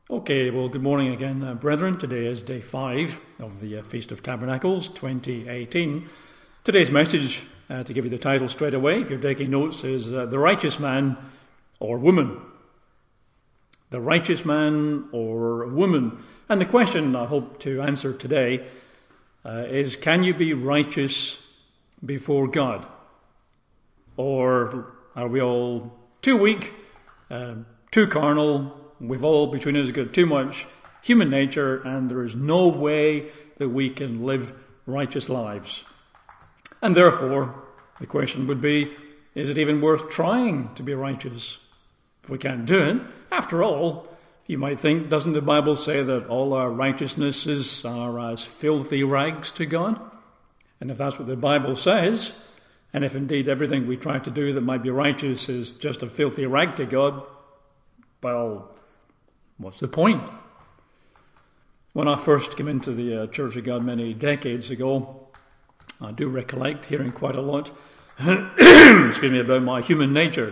Okay, well, good morning again, brethren. Today is day 5 of the Feast of Tabernacles 2018. Today's message, to give you the title straight away, if you're taking notes, is The Righteous Man or Woman. The Righteous Man or Woman. And the question I hope to answer today is, can you be righteous before God? Or are we all too weak, too carnal? We've all between us got too much human nature, and there is no way that we can live righteous lives. And therefore, the question would be, is it even worth trying to be righteous if we can't do it? After all, you might think, doesn't the Bible say that all our righteousnesses are as filthy rags to God? And if that's what the Bible says, and if indeed everything we try to do that might be righteous is just a filthy rag to God, well, what's the point? When I first came into the Church of God many decades ago, I do recollect hearing quite a lot excuse me, about my human nature.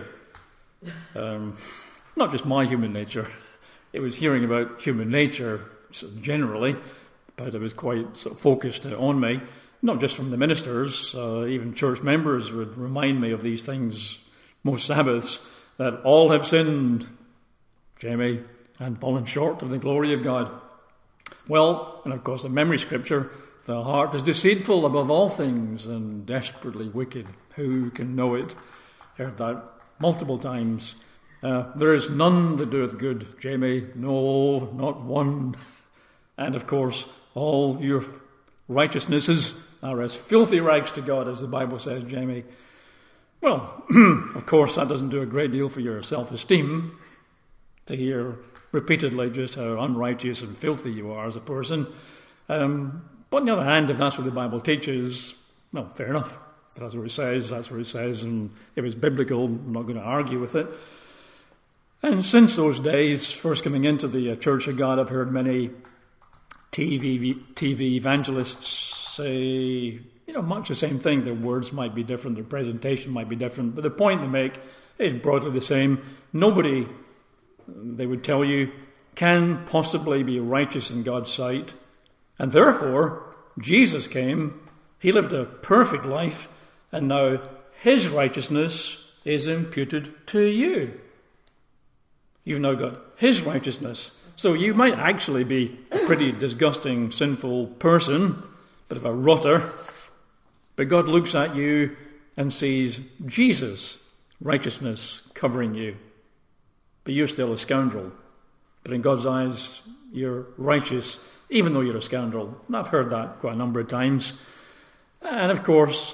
Not just my human nature. It was hearing about human nature generally, but it was quite focused on me. Not just from the ministers, even church members would remind me of these things most Sabbaths, that all have sinned, Jamie, and fallen short of the glory of God. Well, and of course the memory scripture, the heart is deceitful above all things and desperately wicked. Who can know it? Heard that multiple times. There is none that doeth good, Jamie. No, not one. And of course, all your righteousnesses are as filthy rags to God, as the Bible says, Jamie. Well, of course, that doesn't do a great deal for your self-esteem to hear repeatedly just how unrighteous and filthy you are as a person. But on the other hand, if that's what the Bible teaches, well, fair enough. If that's what it says, that's what it says. And if it's biblical, I'm not going to argue with it. And since those days, first coming into the Church of God, I've heard many TV evangelists say, much the same thing. Their words might be different, their presentation might be different, but the point they make is broadly the same. Nobody, they would tell you, can possibly be righteous in God's sight. And therefore, Jesus came, he lived a perfect life, and now his righteousness is imputed to you. You've now got his righteousness. So you might actually be a pretty disgusting, sinful person, bit of a rotter, but God looks at you and sees Jesus' righteousness covering you. But you're still a scoundrel. But in God's eyes, you're righteous, even though you're a scoundrel. And I've heard that quite a number of times. And of course,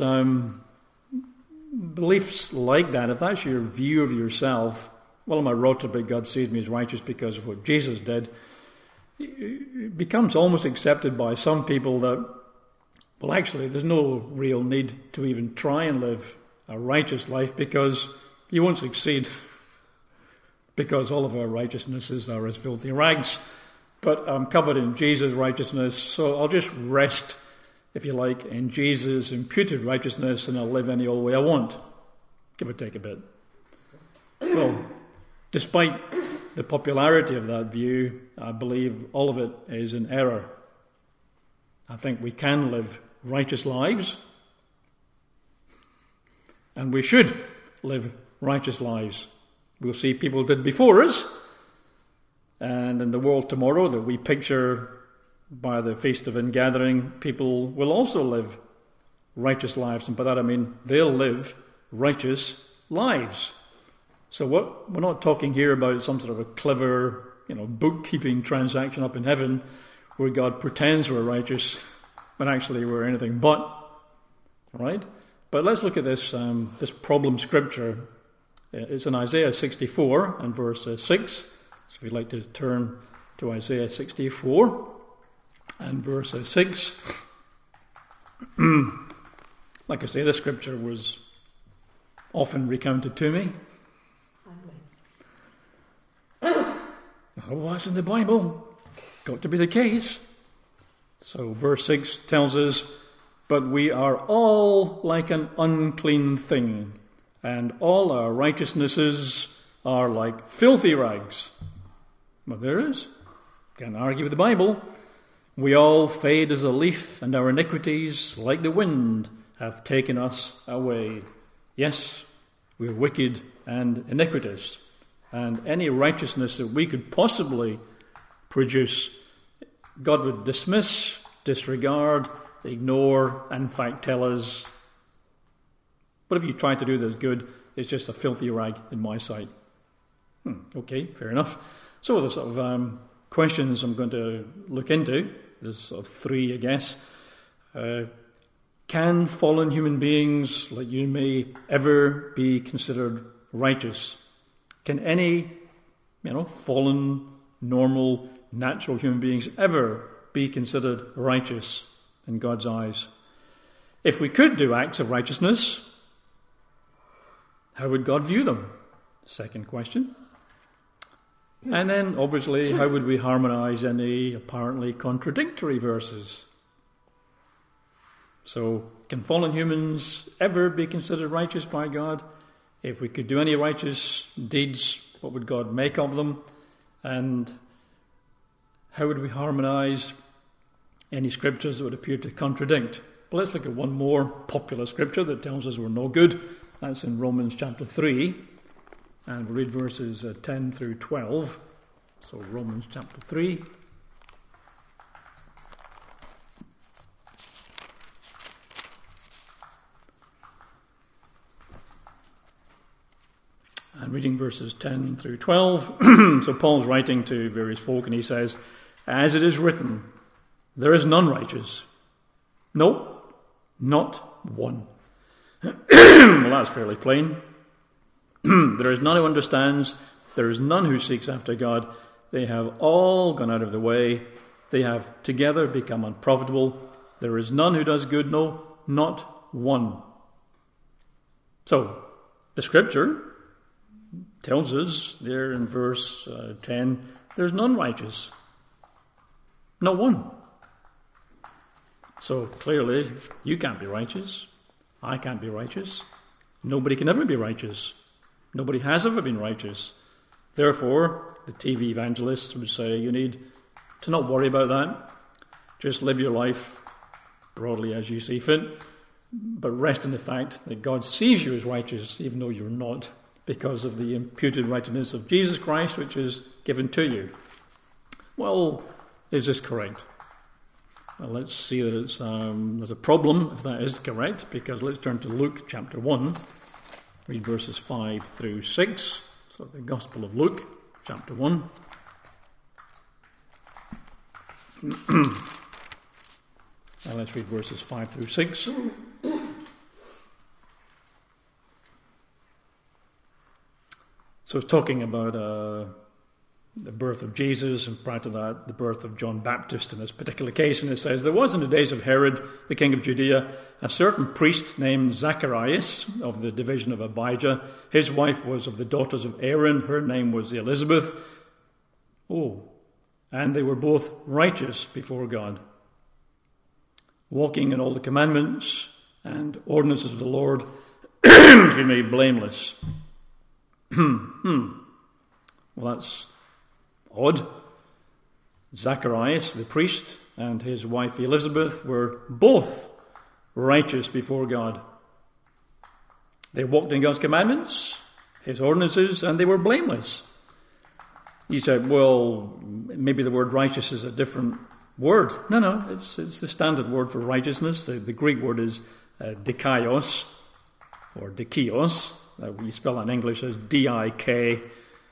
beliefs like that, if that's your view of yourself, well, I'm a rotter, but God sees me as righteous because of what Jesus did, it becomes almost accepted by some people that, well, actually, there's no real need to even try and live a righteous life because you won't succeed. Because all of our righteousnesses are as filthy rags. But I'm covered in Jesus' righteousness, so I'll just rest, if you like, in Jesus' imputed righteousness, and I'll live any old way I want. Give or take a bit. Well, despite the popularity of that view, I believe all of it is in error. I think we can live righteous lives, and we should live righteous lives. We'll see people did before us, and in the world tomorrow that we picture by the Feast of Ingathering, people will also live righteous lives, and by that I mean they'll live righteous lives. So we're not talking here about some sort of a clever, bookkeeping transaction up in heaven where God pretends we're righteous when actually we're anything but, right? But let's look at this problem scripture. It's in Isaiah 64 and verse 6. So if you'd like to turn to Isaiah 64 and verse 6. Like I say, this scripture was often recounted to me. Oh, that's in the Bible. Got to be the case. So verse 6 tells us, "But we are all like an unclean thing, and all our righteousnesses are like filthy rags." Well, there is. Can't argue with the Bible. We all fade as a leaf, and our iniquities, like the wind, have taken us away. Yes, we're wicked and iniquitous, and any righteousness that we could possibly produce, God would dismiss, disregard, ignore, and in fact tell us, whatever you try to do that's good, it's just a filthy rag in my sight. Okay, fair enough. So the sort of questions I'm going to look into, there's sort of three, I guess. Can fallen human beings like you and me ever be considered righteous? Can any, fallen, normal, natural human beings ever be considered righteous in God's eyes? If we could do acts of righteousness, how would God view them? Second question. And then, obviously, how would we harmonize any apparently contradictory verses? So, can fallen humans ever be considered righteous by God? If we could do any righteous deeds, what would God make of them? And how would we harmonize any scriptures that would appear to contradict? Well, let's look at one more popular scripture that tells us we're no good. That's in Romans chapter 3. And we'll read verses 10 through 12. So Romans chapter 3. And reading verses 10 through 12. So Paul's writing to various folk and he says, "As it is written, there is none righteous. No, not one." Well, that's fairly plain. There is none who understands. There is none who seeks after God. They have all gone out of the way. They have together become unprofitable. There is none who does good. No, not one. So, the scripture tells us there in verse 10, there's none righteous. Not one. So, clearly, you can't be righteous. I can't be righteous. Nobody can ever be righteous. Nobody has ever been righteous. Therefore, the TV evangelists would say you need to not worry about that. Just live your life broadly as you see fit, but rest in the fact that God sees you as righteous, even though you're not, because of the imputed righteousness of Jesus Christ, which is given to you. Well, is this correct? Well, let's see that there's a problem if that is correct, because let's turn to Luke chapter 1. Read verses 5 through 6. So the Gospel of Luke, chapter 1. Now let's read verses 5 through 6. So it's talking about the birth of Jesus, and prior to that, the birth of John Baptist in this particular case. And it says, "There was in the days of Herod, the king of Judea, a certain priest named Zacharias of the division of Abijah. His wife was of the daughters of Aaron. Her name was Elizabeth. And they were both righteous before God, walking in all the commandments and ordinances of the Lord, blameless." Well, that's odd. Zacharias, the priest, and his wife Elizabeth were both righteous before God. They walked in God's commandments, his ordinances, and they were blameless. You said, well, maybe the word righteous is a different word. No, it's the standard word for righteousness. The Greek word is dikaios, or dikios. We spell it in English as D-I-K-A-I-O-S,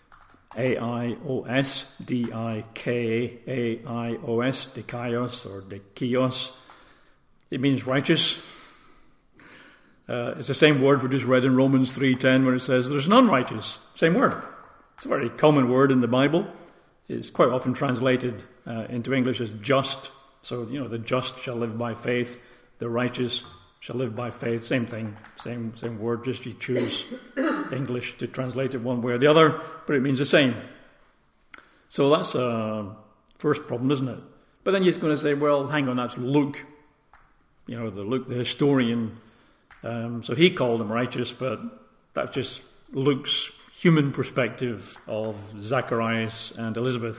D-I-K-A-I-O-S, dikaios or dikios. It means righteous. It's the same word we just read in Romans 3:10 where it says there's none righteous. Same word. It's a very common word in the Bible. It's quite often translated into English as just. So, the just shall live by faith. The righteous shall live by faith. Same thing. Same word. Just you choose English to translate it one way or the other, but it means the same. So that's a first problem, isn't it? But then you're going to say, well, hang on, that's Luke. Luke, the historian. So he called them righteous, but that's just Luke's human perspective of Zacharias and Elizabeth.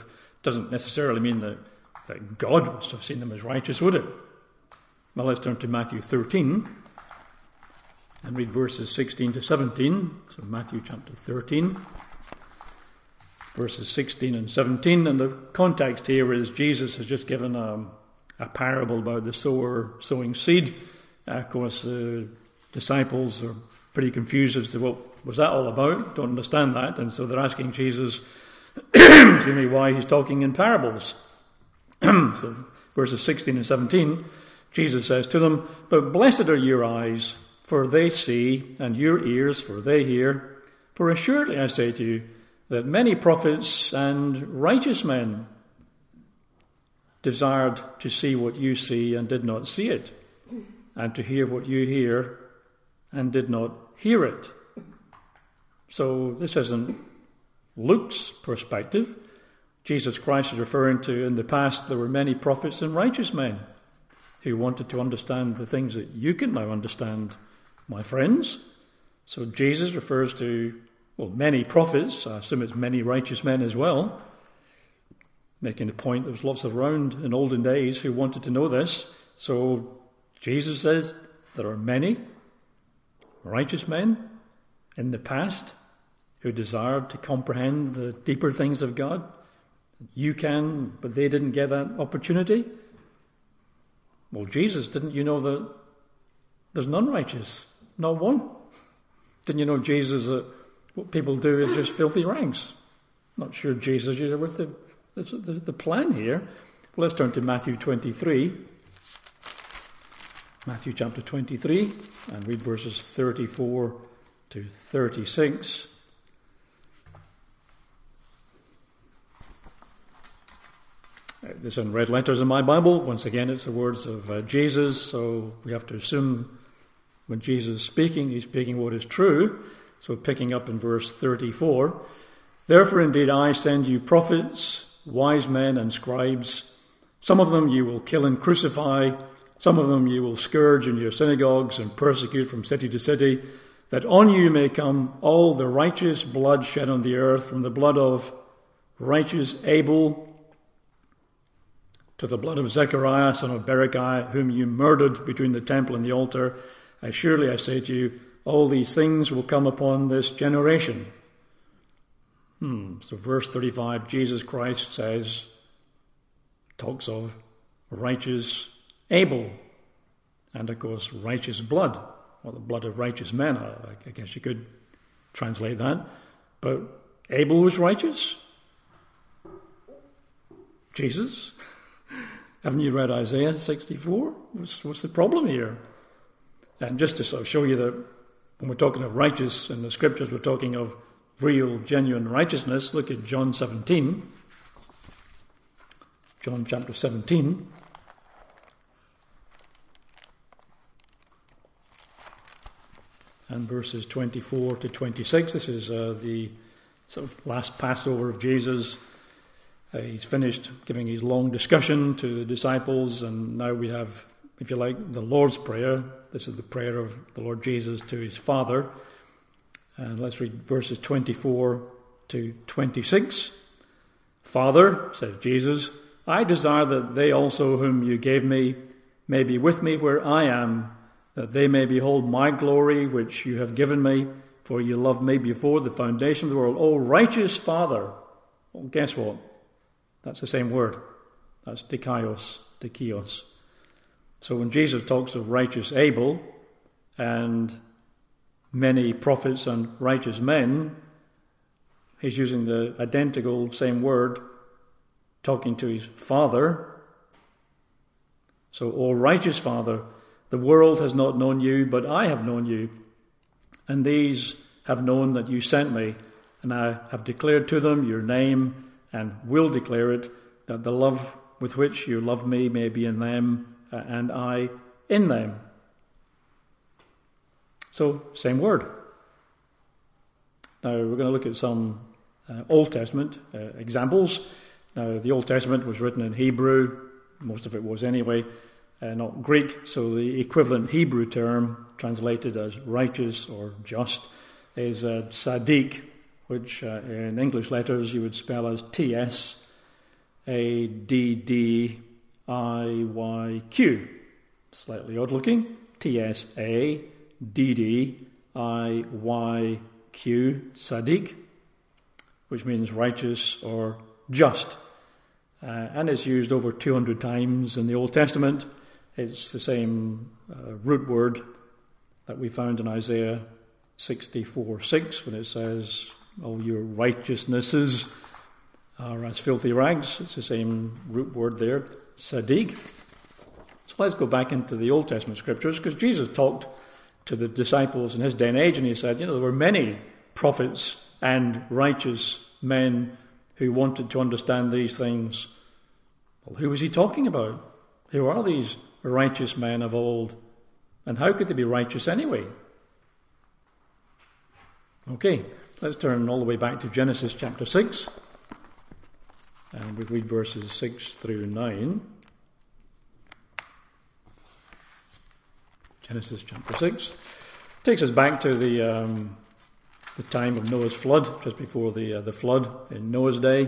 doesn't necessarily mean that God must have seen them as righteous, would it? Well, let's turn to Matthew 13 and read verses 16 to 17. So Matthew chapter 13, verses 16 and 17. And the context here is Jesus has just given a parable about the sower sowing seed. Of course, the disciples are pretty confused as to what was that all about. Don't understand that. And so they're asking Jesus, why he's talking in parables. So verses 16 and 17, Jesus says to them, "But blessed are your eyes, for they see, and your ears, for they hear. For assuredly I say to you, that many prophets and righteous men desired to see what you see and did not see it, and to hear what you hear and did not hear it." So this isn't Luke's perspective. Jesus Christ is referring to, in the past, there were many prophets and righteous men who wanted to understand the things that you can now understand, my friends. So Jesus refers to, many prophets. I assume it's many righteous men as well, making the point there was lots around in olden days who wanted to know this. So Jesus says there are many righteous men in the past who desired to comprehend the deeper things of God. You can, but they didn't get that opportunity. Well, Jesus, didn't you know that there's none righteous? Not one. Didn't you know, Jesus, that what people do is just filthy rags? Not sure Jesus is with the plan here. Well, let's turn to Matthew 23. Matthew chapter 23 and read verses 34 to 36. This in red letters in my Bible. Once again, it's the words of Jesus, so we have to assume when Jesus is speaking, he's speaking what is true. So picking up in verse 34, "Therefore indeed I send you prophets, wise men and scribes. Some of them you will kill and crucify, some of them you will scourge in your synagogues and persecute from city to city, that on you may come all the righteous blood shed on the earth, from the blood of righteous Abel to the blood of Zechariah, son of Berechiah, whom you murdered between the temple and the altar. Surely I say to you, all these things will come upon this generation." So verse 35, Jesus Christ talks of righteous Abel, and of course righteous blood, or the blood of righteous men, I guess you could translate that. But Abel was righteous? Jesus? Haven't you read Isaiah 64? What's the problem here? And just to sort of show you that when we're talking of righteous in the scriptures, we're talking of real, genuine righteousness. Look at John 17. John chapter 17. And verses 24 to 26. This is the sort of last Passover of Jesus. He's finished giving his long discussion to the disciples, and now we have, if you like, the Lord's Prayer. This is the prayer of the Lord Jesus to his Father. And let's read verses 24 to 26. "Father," says Jesus, "I desire that they also whom you gave me may be with me where I am, that they may behold my glory which you have given me, for you loved me before the foundation of the world. O righteous Father." Well, guess what? That's the same word. That's dikaios. So when Jesus talks of righteous Abel and many prophets and righteous men, he's using the identical same word, talking to his Father. So, "O righteous Father, the world has not known you, but I have known you. And these have known that you sent me, and I have declared to them your name, and will declare it, that the love with which you love me may be in them, and I in them." So, same word. Now, we're going to look at some Old Testament examples. Now, the Old Testament was written in Hebrew. Most of it was anyway, not Greek. So the equivalent Hebrew term, translated as righteous or just, is tzaddik, which in English letters you would spell as TS. Tsaddiq. Slightly odd looking. Tsaddiq, Sadiq, which means righteous or just. And it's used over 200 times in the Old Testament. It's the same root word that we found in Isaiah 64:6 when it says, all your righteousnesses are as filthy rags. It's the same root word there, Sadiq. So let's go back into the Old Testament scriptures, because Jesus talked to the disciples in his day and age, and he said, there were many prophets and righteous men who wanted to understand these things. Well, who was he talking about? Who are these righteous men of old? And how could they be righteous anyway? Okay, let's turn all the way back to Genesis chapter 6. And we read verses 6 through 9. Genesis chapter 6 takes us back to the time of Noah's flood, just before the flood in Noah's day.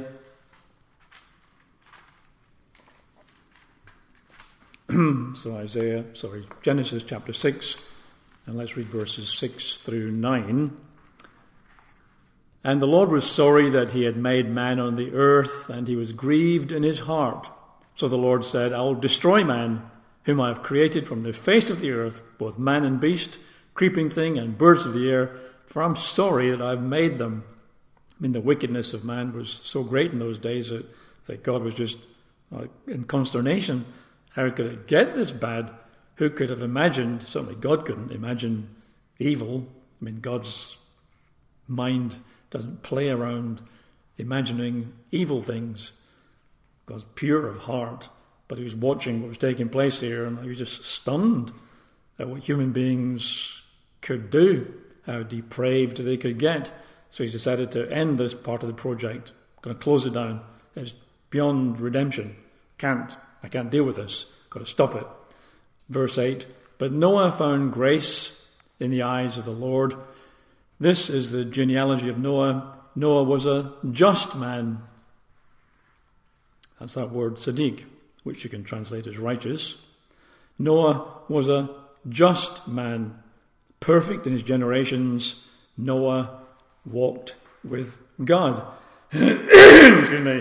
Genesis chapter 6, and let's read verses 6 through 9. And the Lord was sorry that he had made man on the earth, and he was grieved in his heart. So the Lord said, I will destroy man, whom I have created from the face of the earth, both man and beast, creeping thing and birds of the air, for I'm sorry that I've made them. The wickedness of man was so great in those days that God was just in consternation. How could it get this bad? Who could have imagined? Certainly God couldn't imagine evil. God's mind doesn't play around imagining evil things. God's pure of heart. But he was watching what was taking place here, and he was just stunned at what human beings could do, how depraved they could get. So he's decided to end this part of the project. Going to close it down. It's beyond redemption. I can't deal with this. Got to stop it. Verse 8, but Noah found grace in the eyes of the Lord. This is the genealogy of Noah. Noah was a just man. That's that word Sadiq, which you can translate as righteous. Noah was a just man, perfect in his generations. Noah walked with God. Excuse me.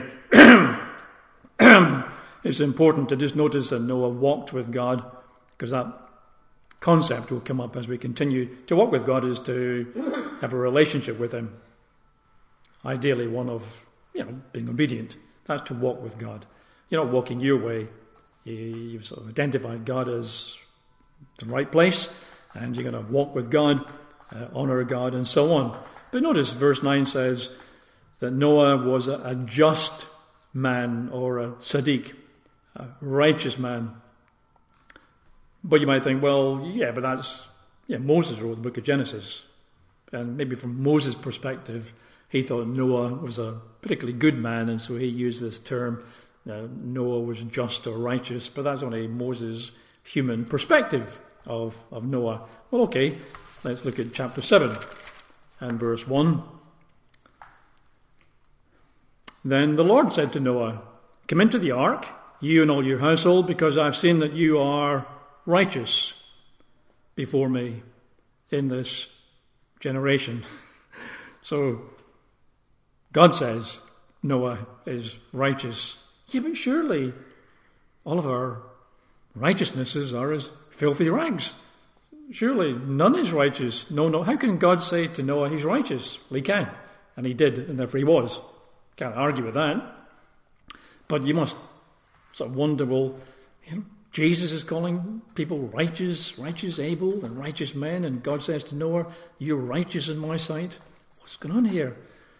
It's important to just notice that Noah walked with God, because that concept will come up as we continue. To walk with God is to have a relationship with him. Ideally one of, being obedient. That's to walk with God. You're not walking your way. You've sort of identified God as the right place, and you're going to walk with God, honour God, and so on. But notice verse 9 says that Noah was a just man, or a Sadiq, a righteous man. But you might think, but that's Moses wrote the book of Genesis. And maybe from Moses' perspective, he thought Noah was a particularly good man, and so he used this term, Noah was just or righteous, but that's only Moses' human perspective of Noah. Well, okay, let's look at chapter 7 and verse 1. Then the Lord said to Noah, come into the ark, you and all your household, because I've seen that you are righteous before me in this generation. So God says Noah is righteous. Yeah, but surely all of our righteousnesses are as filthy rags. Surely none is righteous. No. How can God say to Noah he's righteous? Well, he can. And he did, and therefore he was. Can't argue with that. But you must sort of wonder, Jesus is calling people righteous Abel and righteous men, and God says to Noah, you're righteous in my sight. What's going on here?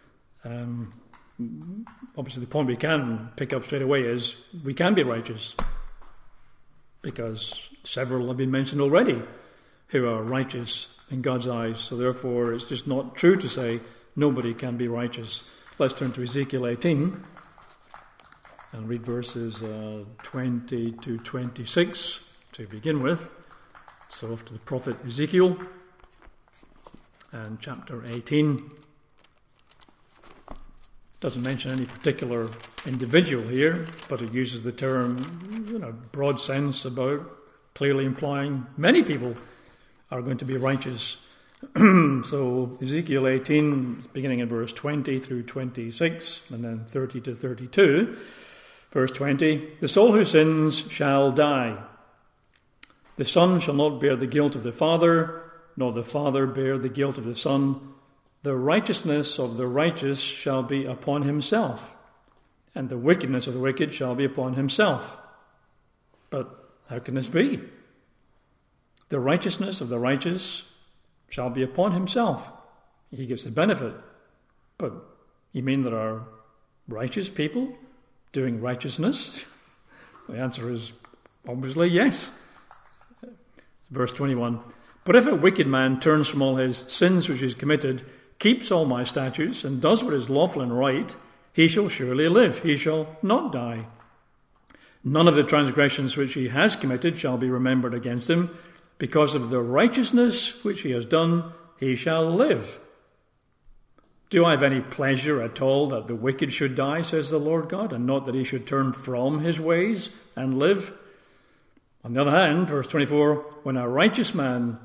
Obviously the point we can pick up straight away is we can be righteous, because several have been mentioned already who are righteous in God's eyes. So therefore it's just not true to say nobody can be righteous. Let's turn to Ezekiel 18 and read verses 20 to 26 to begin with. So after the prophet Ezekiel, and chapter 18. doesn't mention any particular individual here, but it uses the term in a broad sense about clearly implying many people are going to be righteous. So Ezekiel 18, beginning in verse 20 through 26, and then 30 to 32. Verse 20, the soul who sins shall die. The son shall not bear the guilt of the father, nor the father bear the guilt of the son. The righteousness of the righteous shall be upon himself, and the wickedness of the wicked shall be upon himself. But how can this be? The righteousness of the righteous shall be upon himself. He gets the benefit. But you mean there are righteous people doing righteousness? The answer is obviously yes. Verse 21, but if a wicked man turns from all his sins which he's committed, keeps all my statutes, and does what is lawful and right, he shall surely live, he shall not die. None of the transgressions which he has committed shall be remembered against him. Because of the righteousness which he has done, he shall live. Do I have any pleasure at all that the wicked should die, says the Lord God, and not that he should turn from his ways and live? On the other hand, verse 24, when a righteous man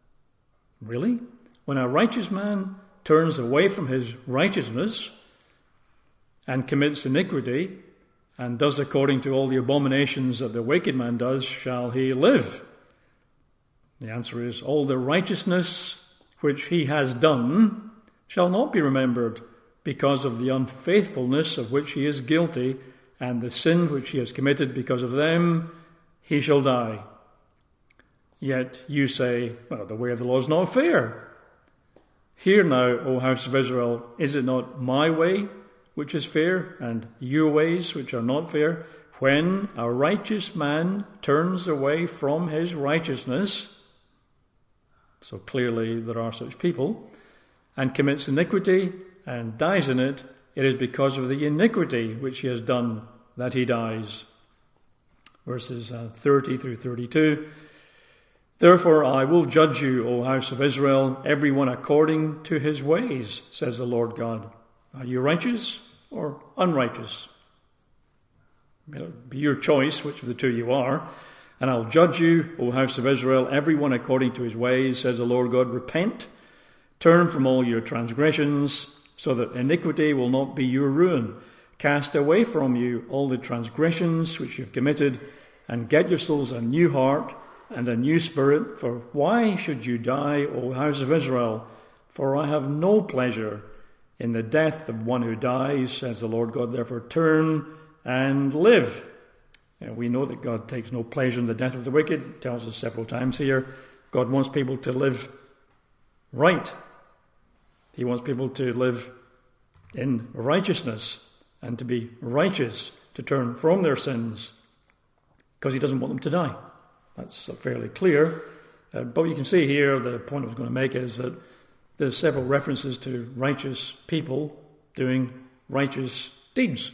turns away from his righteousness and commits iniquity and does according to all the abominations that the wicked man does, shall he live? The answer is, all the righteousness which he has done shall not be remembered because of the unfaithfulness of which he is guilty, and the sin which he has committed because of them he shall die. Yet you say, well, the way of the law is not fair. Hear now, O house of Israel, is it not my way which is fair, and your ways which are not fair? When a righteous man turns away from his righteousness, so clearly there are such people, and commits iniquity and dies in it, it is because of the iniquity which he has done that he dies. Verses 30 through 32. Therefore I will judge you, O house of Israel, everyone according to his ways, says the Lord God. Are you righteous or unrighteous? It'll be your choice which of the two you are. And I'll judge you, O house of Israel, everyone according to his ways, says the Lord God. Repent, turn from all your transgressions, so that iniquity will not be your ruin. Cast away from you all the transgressions which you've committed, and get yourselves a new heart and a new spirit. For why should you die, O house of Israel? For I have no pleasure in the death of one who dies, says the Lord God. Therefore turn and live. We know that God takes no pleasure in the death of the wicked. It tells us several times here. God wants people to live right. He wants people to live in righteousness and to be righteous, to turn from their sins, because he doesn't want them to die. That's fairly clear. But you can see here, the point I was going to make is that there's several references to righteous people doing righteous deeds.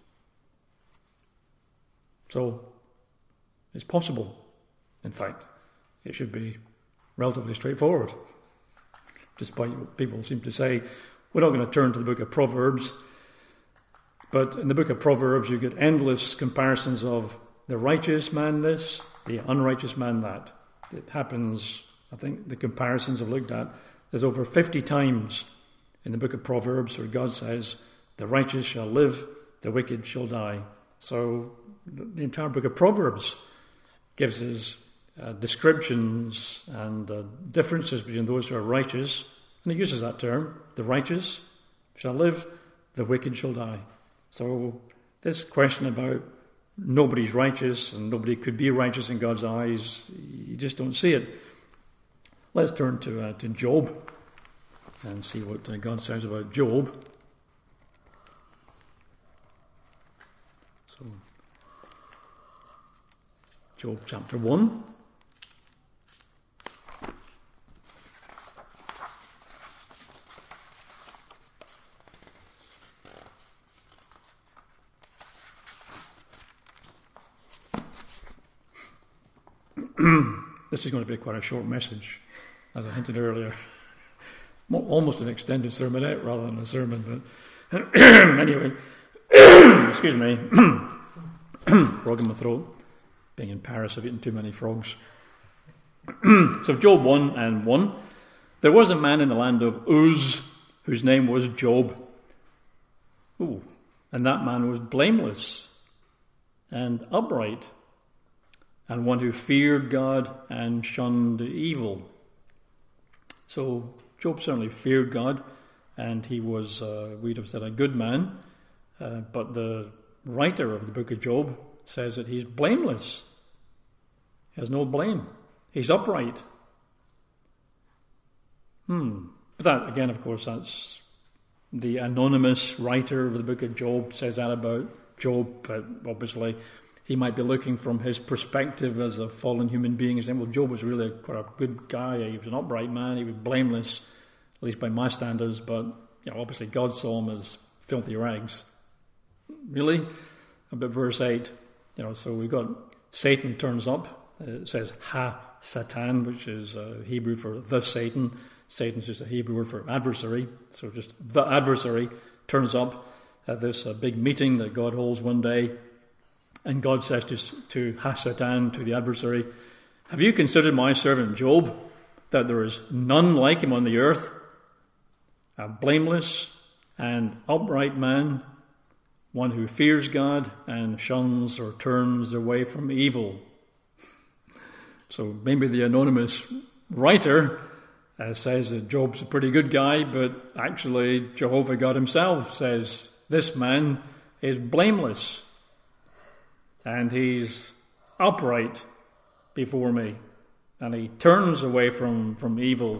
So it's possible. In fact, it should be relatively straightforward. Despite what people seem to say, we're not going to turn to the book of Proverbs, but in the book of Proverbs you get endless comparisons of the righteous man this, the unrighteous man that. It happens, I think the comparisons I've looked at, there's over 50 times in the book of Proverbs where God says, the righteous shall live, the wicked shall die. So the entire book of Proverbs gives us descriptions and differences between those who are righteous, and it uses that term, the righteous shall live, the wicked shall die. So this question about nobody's righteous and nobody could be righteous in God's eyes, you just don't see it. Let's turn to Job and see what God says about Job. So, Job chapter 1. This is going to be quite a short message, as I hinted earlier. Almost an extended sermonette rather than a sermon, Anyway, excuse me, frog in my throat. Being in Paris, I've eaten too many frogs. So Job 1:1. There was a man in the land of Uz whose name was Job. Ooh, and that man was blameless and upright, and one who feared God and shunned evil. So Job certainly feared God, and he was, we'd have said, a good man. But the writer of the book of Job says that he's blameless. He has no blame. He's upright. But that, again, of course, that's the anonymous writer of the book of Job says that about Job, but obviously he might be looking from his perspective as a fallen human being and saying, well, Job was really quite a good guy. He was an upright man. He was blameless, at least by my standards, but obviously God saw him as filthy rags. Really? But verse 8, so we've got Satan turns up. It says Ha-Satan, which is Hebrew for the Satan. Satan's just a Hebrew word for adversary. So just the adversary turns up at this big meeting that God holds one day. And God says to Ha-Satan, to the adversary, have you considered my servant Job, that there is none like him on the earth, a blameless and upright man, one who fears God and shuns or turns away from evil? So maybe the anonymous writer says that Job's a pretty good guy, but actually Jehovah God himself says this man is blameless and he's upright before me and he turns away from evil.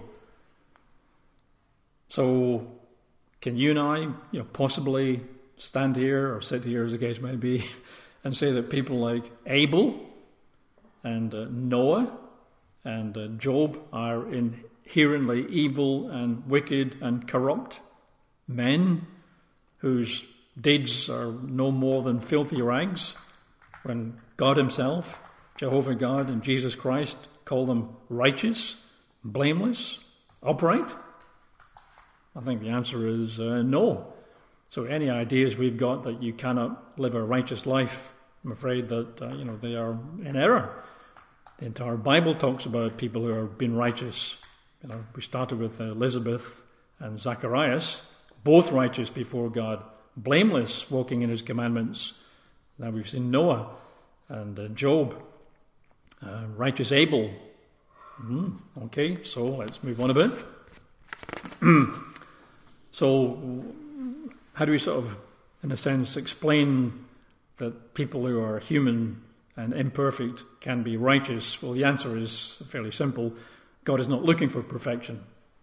So can you and I, possibly stand here or sit here as the case may be and say that people like Abel and Noah and Job are inherently evil and wicked and corrupt men whose deeds are no more than filthy rags, when God himself, Jehovah God and Jesus Christ, call them righteous, blameless, upright? I think the answer is no. So any ideas we've got that you cannot live a righteous life, I'm afraid that they are in error. The entire Bible talks about people who have been righteous. We started with Elizabeth and Zacharias, both righteous before God, blameless, walking in his commandments. Now we've seen Noah and Job, righteous Abel. Okay, so let's move on a bit. So how do we sort of, in a sense, explain that people who are human and imperfect can be righteous? Well, the answer is fairly simple. God is not looking for perfection.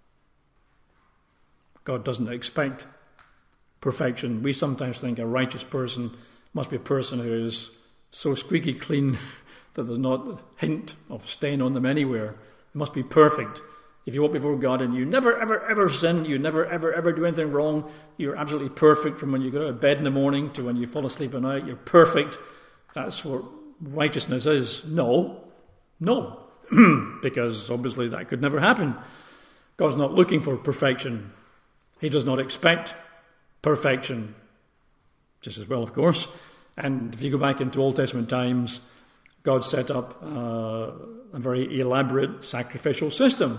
God doesn't expect perfection. We sometimes think a righteous person must be a person who is so squeaky clean that there's not a hint of stain on them anywhere. It must be perfect. If you walk before God and you never, ever, ever sin, you never, ever, ever do anything wrong, you're absolutely perfect from when you go to bed in the morning to when you fall asleep at night, you're perfect. That's what righteousness is. No, because obviously that could never happen. God's not looking for perfection. He does not expect perfection, just as well, of course. And if you go back into Old Testament times, God set up a very elaborate sacrificial system,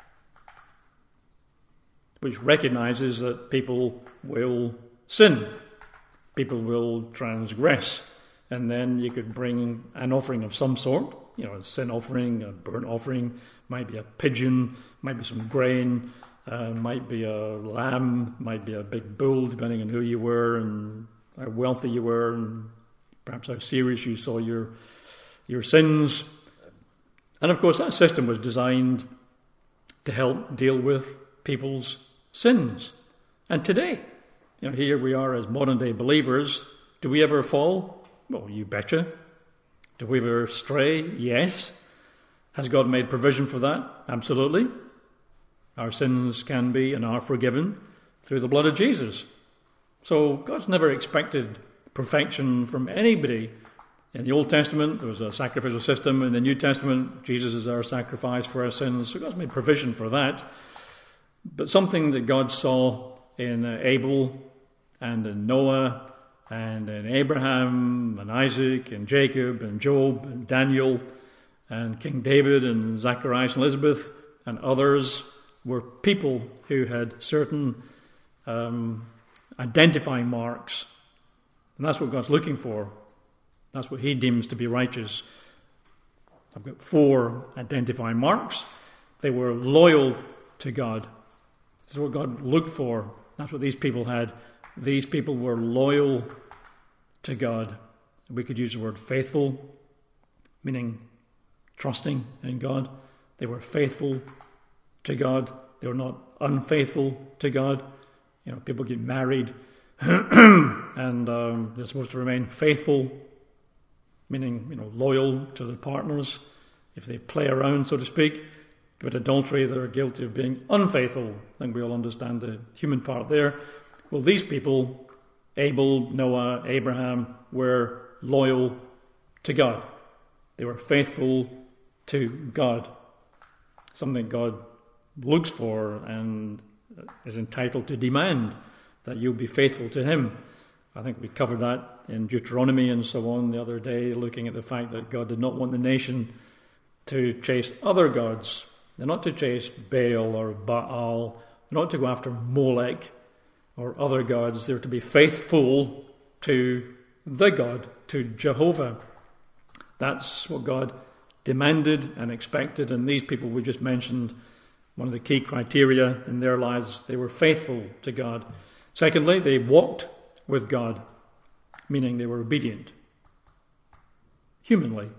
which recognizes that people will sin, people will transgress, and then you could bring an offering of some sort, a sin offering, a burnt offering, might be a pigeon, might be some grain, might be a lamb, might be a big bull, depending on who you were and how wealthy you were and perhaps how serious you saw your sins. And of course that system was designed to help deal with people's sins. And today, here we are as modern day believers. Do we ever fall? Well, you betcha. Do we ever stray? Yes. Has God made provision for that? Absolutely. Our sins can be and are forgiven through the blood of Jesus. So God's never expected perfection from anybody. In the Old Testament, there was a sacrificial system. In the New Testament, Jesus is our sacrifice for our sins. So God's made provision for that. But something that God saw in Abel and in Noah, and in Abraham, and Isaac, and Jacob, and Job, and Daniel, and King David, and Zacharias, and Elizabeth, and others were people who had certain identifying marks. And that's what God's looking for. That's what he deems to be righteous. I've got 4 identifying marks. They were loyal to God. This is what God looked for. That's what these people had. These people were loyal to God. We could use the word faithful, meaning trusting in God. They were faithful to God. They were not unfaithful to God. You know, people get married and they're supposed to remain faithful, meaning, you know, loyal to their partners. If they play around, so to speak, commit adultery, they're guilty of being unfaithful. I think we all understand the human part there. Well, these people, Abel, Noah, Abraham, were loyal to God. They were faithful to God. Something God looks for and is entitled to demand, that you'll be faithful to him. I think we covered that in Deuteronomy and so on the other day, looking at the fact that God did not want the nation to chase other gods. They're not to chase Baal or Baal, not to go after Molech or other gods. They're to be faithful to the God, to Jehovah. That's what God demanded and expected, and these people we just mentioned, one of the key criteria in their lives, they were faithful to God. Secondly, they walked with God, meaning they were obedient. Humanly.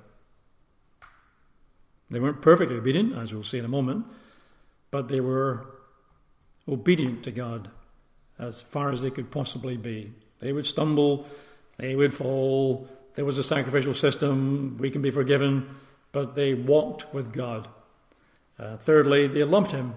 They weren't perfectly obedient, as we'll see in a moment, but they were obedient to God as far as they could possibly be. They would stumble, they would fall, there was a sacrificial system, we can be forgiven, but they walked with God. Thirdly, they loved him.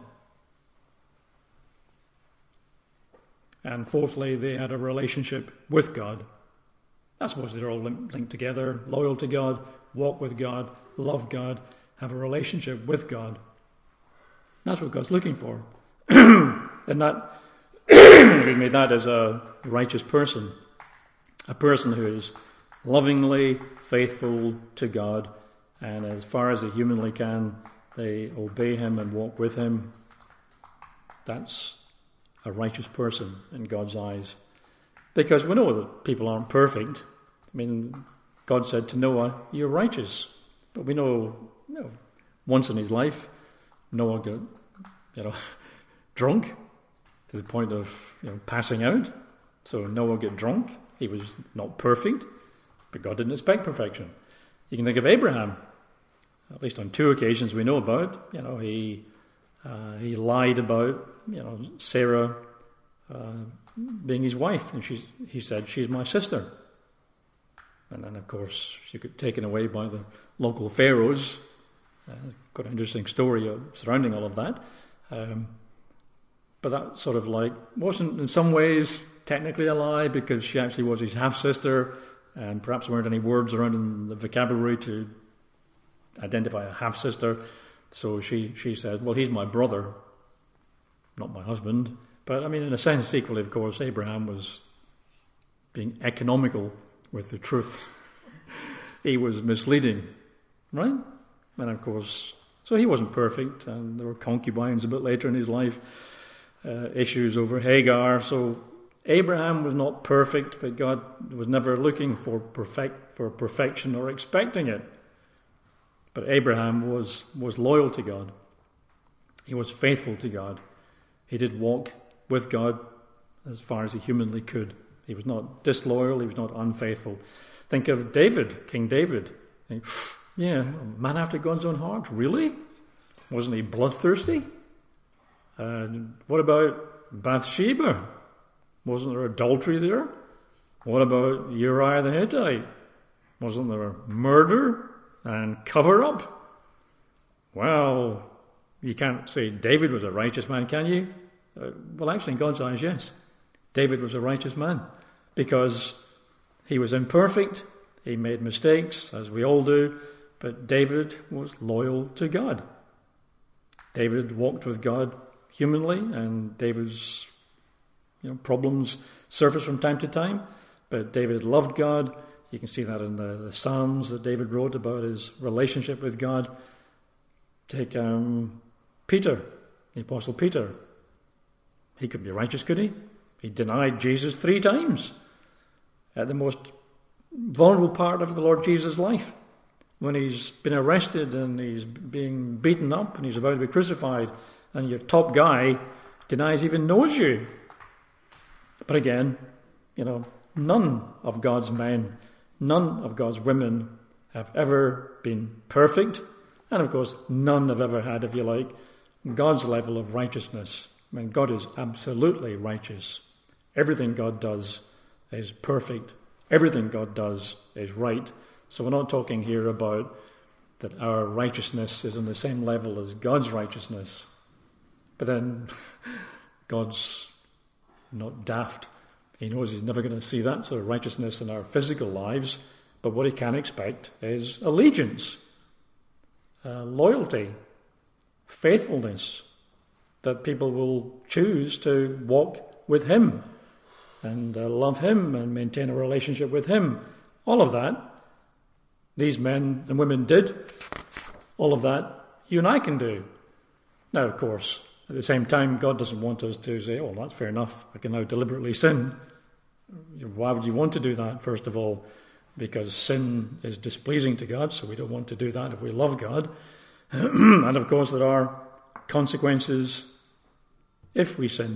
And fourthly, they had a relationship with God. I suppose they're all linked together. Loyal to God, walk with God, love God, have a relationship with God. That's what God's looking for. And that, that is a righteous person. A person who is lovingly faithful to God, and as far as they humanly can, they obey him and walk with him. That's a righteous person in God's eyes. Because we know that people aren't perfect. I mean, God said to Noah, you're righteous. But we know, once in his life, Noah got, drunk to the point of, passing out. So Noah got drunk. He was not perfect, but God didn't expect perfection. You can think of Abraham. At least on 2 occasions we know about. He lied about, Sarah being his wife, and he said, she's my sister. And then, of course, she got taken away by the local pharaohs. Got an interesting story surrounding all of that. But that sort of wasn't in some ways technically a lie, because she actually was his half-sister, and perhaps there weren't any words around in the vocabulary to identify a half-sister. So she said, well, he's my brother, not my husband. But, in a sense, equally, of course, Abraham was being economical with the truth. He was misleading, right? And, of course, so he wasn't perfect, and there were concubines a bit later in his life, issues over Hagar. So Abraham was not perfect, but God was never looking for perfection or expecting it. But Abraham was loyal to God. He was faithful to God. He did walk with God as far as he humanly could. He was not disloyal. He was not unfaithful. Think of David, King David. Yeah, a man after God's own heart. Really? Wasn't he bloodthirsty? What about Bathsheba? Wasn't there adultery there? What about Uriah the Hittite? Wasn't there murder and cover up? Well, you can't say David was a righteous man, can you? Well, actually, in God's eyes, yes. David was a righteous man because he was imperfect. He made mistakes, as we all do, but David was loyal to God. David walked with God humanly, and David's problems surface from time to time, but David loved God. You can see that in the Psalms that David wrote about his relationship with God. Take Peter, the Apostle Peter. He couldn't be righteous, could he? He denied Jesus 3 times at the most vulnerable part of the Lord Jesus' life, when he's been arrested and he's being beaten up and he's about to be crucified, and your top guy denies he even knows you. But again, none of God's men, none of God's women have ever been perfect, and of course none have ever had, if you like, God's level of righteousness. I mean, God is absolutely righteous. Everything God does is perfect. Everything God does is right. So we're not talking here about that our righteousness is on the same level as God's righteousness. But then God's not daft. He knows he's never going to see that sort of righteousness in our physical lives. But what he can expect is allegiance, loyalty, faithfulness, that people will choose to walk with him and love him and maintain a relationship with him. All of that, these men and women did. All of that, you and I can do. Now, of course, at the same time, God doesn't want us to say, oh, that's fair enough, I can now deliberately sin. Why would you want to do that, first of all? Because sin is displeasing to God, so we don't want to do that if we love God. And of course, there are consequences if we sin.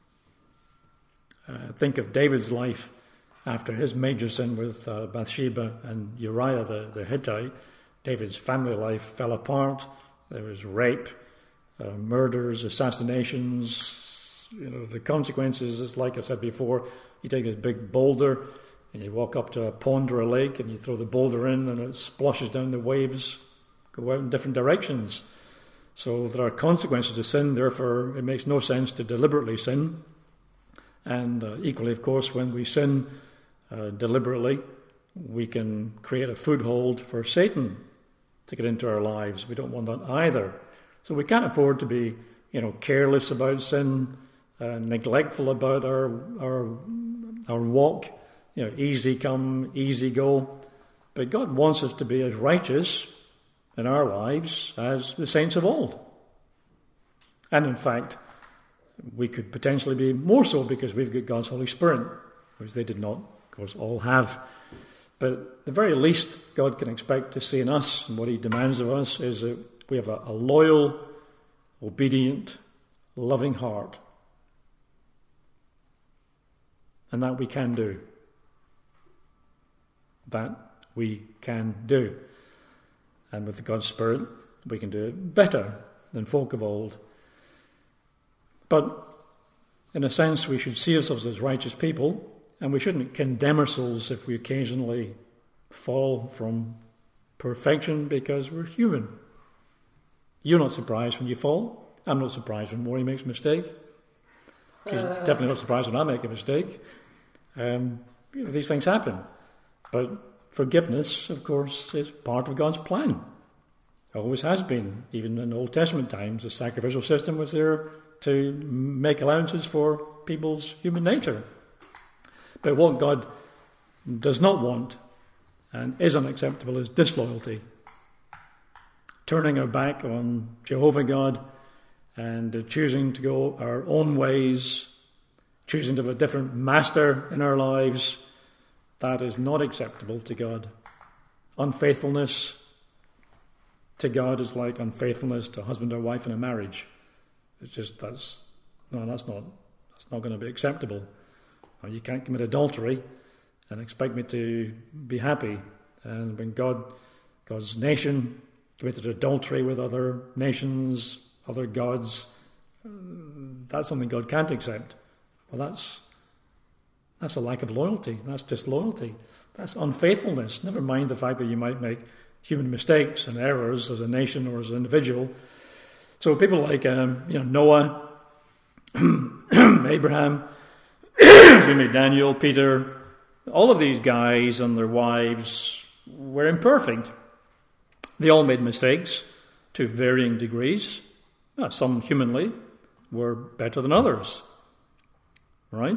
Think of David's life after his major sin with Bathsheba and Uriah the Hittite. David's family life fell apart. There was rape, murders, assassinations. The consequences is, like I said before, you take this big boulder and you walk up to a pond or a lake and you throw the boulder in and it splashes down the waves, go out in different directions. So there are consequences to sin, therefore it makes no sense to deliberately sin. And equally, of course, when we sin deliberately, we can create a foothold for Satan to get into our lives. We don't want that either. So we can't afford to be, careless about sin, neglectful about our walk, easy come, easy go. But God wants us to be as righteous in our lives as the saints of old. And in fact, we could potentially be more so because we've got God's Holy Spirit, which they did not, of course, all have. But at the very least God can expect to see in us, and what he demands of us, is that we have a loyal, obedient, loving heart. And that we can do. That we can do. And with God's Spirit, we can do it better than folk of old. But in a sense, we should see ourselves as righteous people, and we shouldn't condemn ourselves if we occasionally fall from perfection, because we're human. You're not surprised when you fall. I'm not surprised when Maureen makes a mistake. She's definitely not surprised when I make a mistake. These things happen. But forgiveness, of course, is part of God's plan. It always has been. Even in Old Testament times, the sacrificial system was there to make allowances for people's human nature. But what God does not want and is unacceptable is disloyalty. Turning our back on Jehovah God and choosing to go our own ways, choosing to have a different master in our lives, that is not acceptable to God. Unfaithfulness to God is like unfaithfulness to a husband or wife in a marriage. It's just, that's not going to be acceptable. You can't commit adultery and expect me to be happy. And when God's nation committed adultery with other nations, other gods, that's something God can't accept. Well, that's a lack of loyalty. That's disloyalty. That's unfaithfulness. Never mind the fact that you might make human mistakes and errors as a nation or as an individual. So people like Noah, Abraham, Daniel, Peter, all of these guys and their wives were imperfect. They all made mistakes to varying degrees. Some humanly were better than others, right?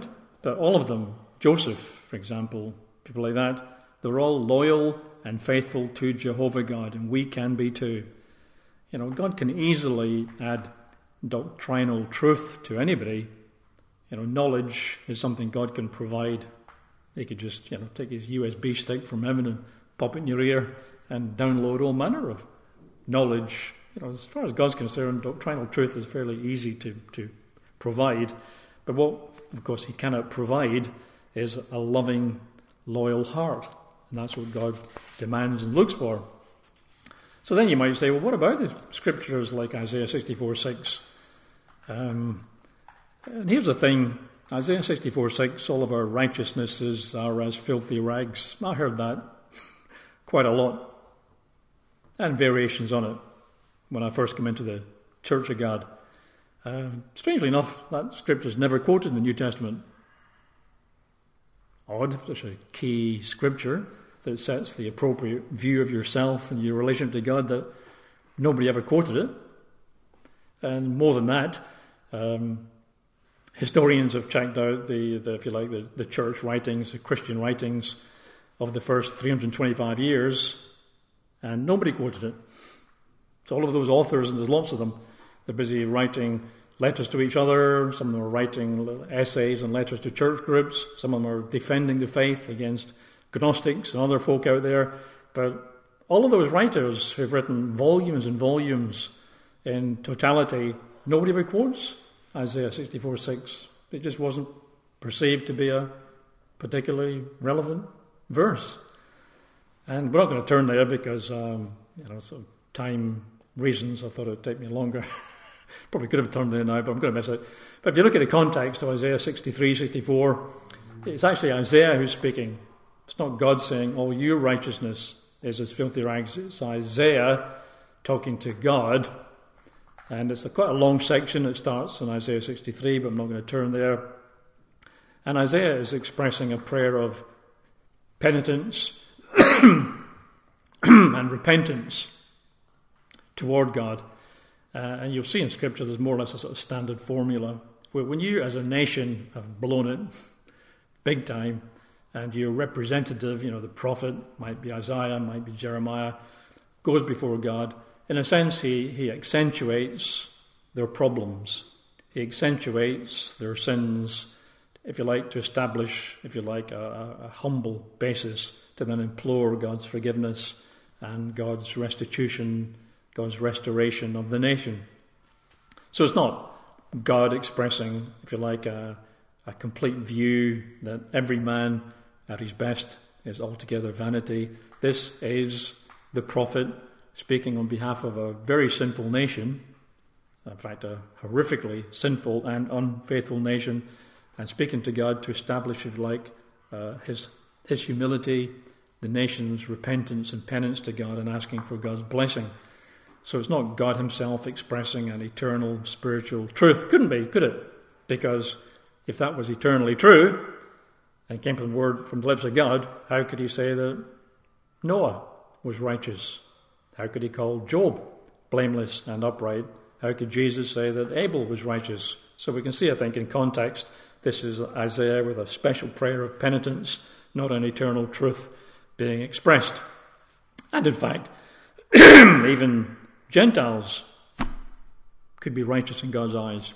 But all of them, Joseph, for example, people like that, they're all loyal and faithful to Jehovah God, and we can be too. God can easily add doctrinal truth to anybody. Knowledge is something God can provide. He could just, take his USB stick from heaven and pop it in your ear and download all manner of knowledge. As far as God's concerned, doctrinal truth is fairly easy to provide. But what, of course, he cannot provide is a loving, loyal heart. And that's what God demands and looks for. So then you might say, well, what about the scriptures like Isaiah 64:6? And here's the thing. Isaiah 64:6, all of our righteousnesses are as filthy rags. I heard that quite a lot. And variations on it when I first came into the Church of God. Strangely enough, that scripture is never quoted in the New Testament. Odd. There's a key scripture that sets the appropriate view of yourself and your relationship to God that nobody ever quoted it. And more than that, historians have checked out the church writings, the Christian writings of the first 325 years, and nobody quoted it. So all of those authors, and there's lots of them, they're busy writing letters to each other. Some of them are writing essays and letters to church groups. Some of them are defending the faith against Gnostics and other folk out there. But all of those writers who've written volumes and volumes in totality, nobody ever quotes Isaiah 64:6. It just wasn't perceived to be a particularly relevant verse. And we're not going to turn there because, time reasons. I thought it would take me longer. Probably could have turned there now, but I'm going to miss it. But if you look at the context of Isaiah 63, 64, it's actually Isaiah who's speaking. It's not God saying, oh, your righteousness is as filthy rags. It's Isaiah talking to God. And it's quite a long section. It starts in Isaiah 63, but I'm not going to turn there. And Isaiah is expressing a prayer of penitence and repentance toward God. And you'll see in Scripture there's more or less a sort of standard formula. Where when you as a nation have blown it big time, and your representative, the prophet, might be Isaiah, might be Jeremiah, goes before God, in a sense he accentuates their problems. He accentuates their sins, if you like, to establish, a humble basis to then implore God's forgiveness and God's restitution, God's restoration of the nation. So it's not God expressing, a complete view that every man at his best is altogether vanity. This is the prophet speaking on behalf of a very sinful nation, in fact a horrifically sinful and unfaithful nation, and speaking to God to establish, his humility, the nation's repentance and penance to God, and asking for God's blessing. So it's not God himself expressing an eternal spiritual truth. Couldn't be, could it? Because if that was eternally true, and came from the word from the lips of God, how could he say that Noah was righteous? How could he call Job blameless and upright? How could Jesus say that Abel was righteous? So we can see, I think, in context, this is Isaiah with a special prayer of penitence, not an eternal truth being expressed. And in fact, even Gentiles could be righteous in God's eyes.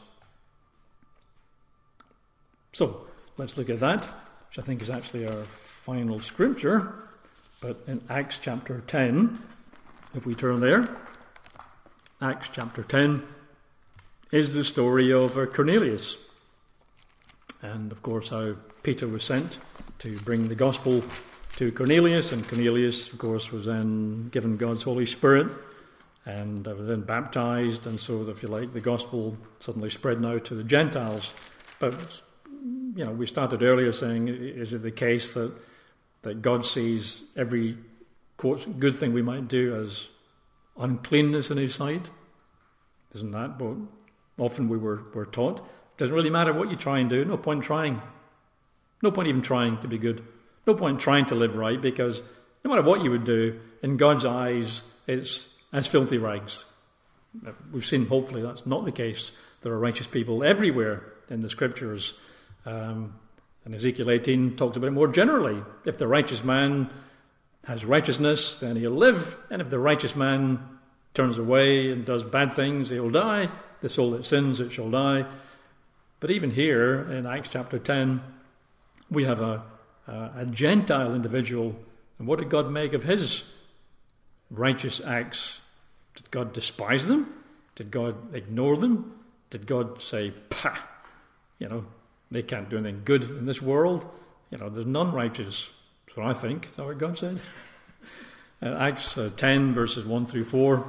So let's look at that, which I think is actually our final scripture. But in Acts chapter 10, if we turn there, Acts chapter 10 is the story of Cornelius. And of course how Peter was sent to bring the gospel to Cornelius, and Cornelius, of course, was then given God's Holy Spirit and was then baptized, and so, if you like, the gospel suddenly spread now to the Gentiles. But, we started earlier saying, is it the case that God sees every, quote, good thing we might do as uncleanness in his sight? Isn't that what often we're taught? It doesn't really matter what you try and do. No point trying. No point even trying to be good. No point trying to live right, because no matter what you would do, in God's eyes, it's as filthy rags. We've seen, hopefully, that's not the case. There are righteous people everywhere in the Scriptures. And Ezekiel 18 talks about it more generally. If the righteous man has righteousness, then he'll live. And if the righteous man turns away and does bad things, he'll die. The soul that sins, it shall die. But even here in Acts chapter 10, we have a Gentile individual. And what did God make of his righteous acts? Did God despise them? Did God ignore them? Did God say, pah, they can't do anything good in this world? There's none righteous. That's what I think. Is that what God said? Acts 10 verses 1 through 4.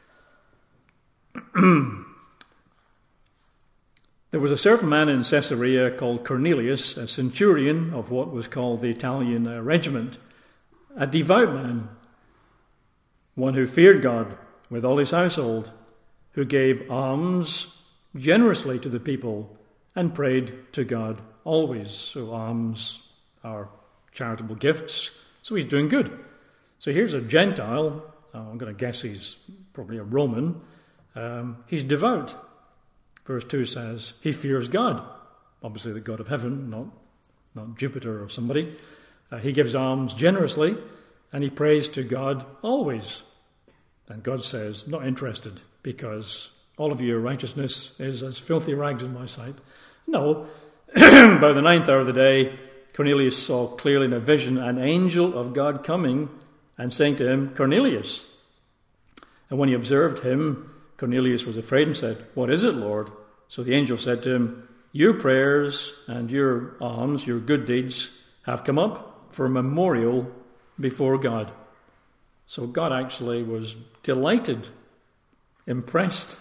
There was a certain man in Caesarea called Cornelius, a centurion of what was called the Italian regiment, a devout man, one who feared God with all his household, who gave alms generously to the people and prayed to God always. So alms are charitable gifts. So he's doing good. So here's a Gentile. I'm going to guess he's probably a Roman. He's devout. Verse 2 says, he fears God. Obviously the God of heaven, not Jupiter or somebody. He gives alms generously, and he prays to God always. And God says, not interested, because all of your righteousness is as filthy rags in my sight. No. By the 9th hour of the day, Cornelius saw clearly in a vision an angel of God coming and saying to him, Cornelius. And when he observed him, Cornelius was afraid and said, what is it, Lord? So the angel said to him, your prayers and your alms, your good deeds, have come up for a memorial before God. So God actually was delighted, impressed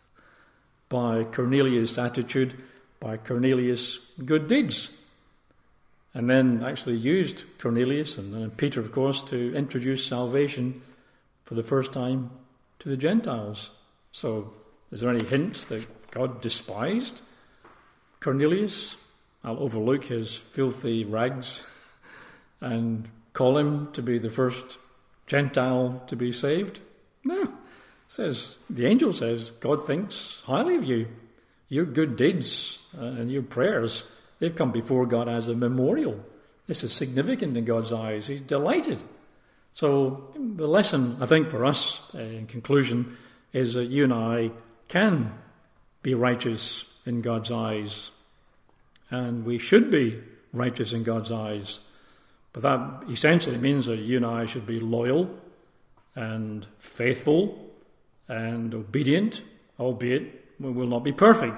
by Cornelius' attitude, by Cornelius' good deeds. And then actually used Cornelius and then Peter, of course, to introduce salvation for the first time to the Gentiles. So is there any hint that God despised Cornelius? I'll overlook his filthy rags and call him to be the first Gentile to be saved? No. The angel says, God thinks highly of you. Your good deeds and your prayers, they've come before God as a memorial. This is significant in God's eyes. He's delighted. So the lesson, I think, for us, in conclusion, is that you and I can be righteous in God's eyes. And we should be righteous in God's eyes. But that essentially means that you and I should be loyal and faithful and obedient, albeit we will not be perfect.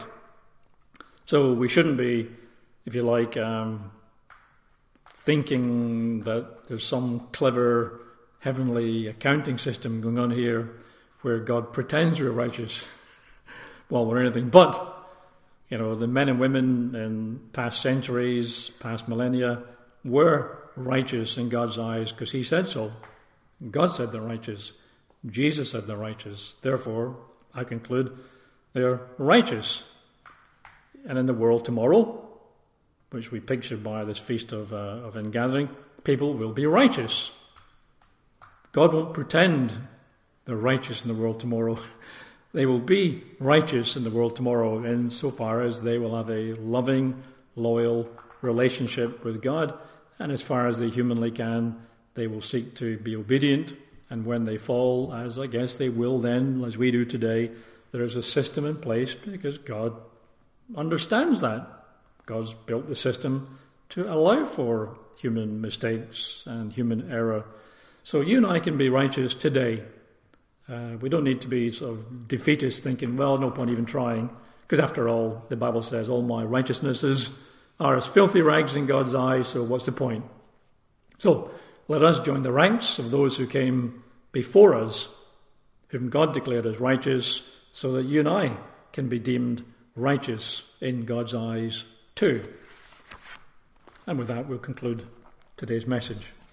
So we shouldn't be, if you like, thinking that there's some clever heavenly accounting system going on here where God pretends we're righteous. Well, we're anything but. The men and women in past centuries, past millennia, were righteous in God's eyes because he said so. God said they're righteous. Jesus said they're righteous. Therefore, I conclude they're righteous. And in the world tomorrow, which we picture by this feast of ingathering, people will be righteous. God won't pretend they're righteous in the world tomorrow. They will be righteous in the world tomorrow insofar as they will have a loving, loyal relationship with God. And as far as they humanly can, they will seek to be obedient. And when they fall, as I guess they will then, as we do today, there is a system in place because God understands that. God's built the system to allow for human mistakes and human error. So you and I can be righteous today. We don't need to be sort of defeatist thinking, well, no point even trying. Because after all, the Bible says all my righteousnesses are as filthy rags in God's eyes, so what's the point? So let us join the ranks of those who came before us, whom God declared as righteous, so that you and I can be deemed righteous in God's eyes too. And with that, we'll conclude today's message.